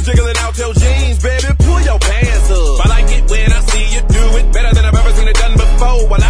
jiggling out your jeans, baby, pull your pants up. I like it when I see you do it better than I've ever seen it done before. Well,